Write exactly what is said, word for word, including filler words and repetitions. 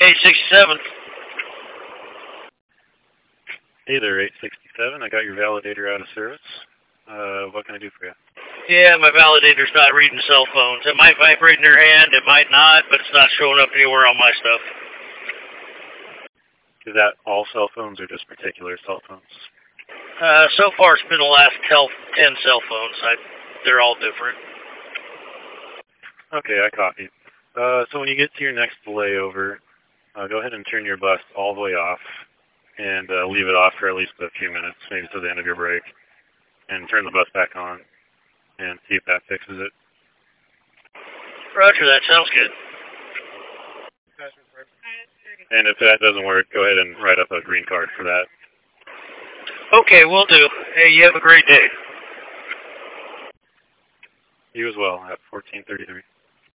eight sixty-seven. Hey there, eight sixty-seven. I got your validator out of service. Uh, what can I do for you? Yeah, my validator's not reading cell phones. It might vibrate in your hand, it might not, but it's not showing up anywhere on my stuff. Is that all cell phones or just particular cell phones? Uh, so far it's been the last ten cell phones. I, they're all different. Okay, I copy. Uh, so when you get to your next layover, uh, go ahead and turn your bus all the way off and uh, leave it off for at least a few minutes, maybe to the end of your break, and turn the bus back on and see if that fixes it. Roger, that sounds good. And if that doesn't work, go ahead and write up a green card for that. Okay, will do. Hey, you have a great day. You as well, at fourteen thirty-three.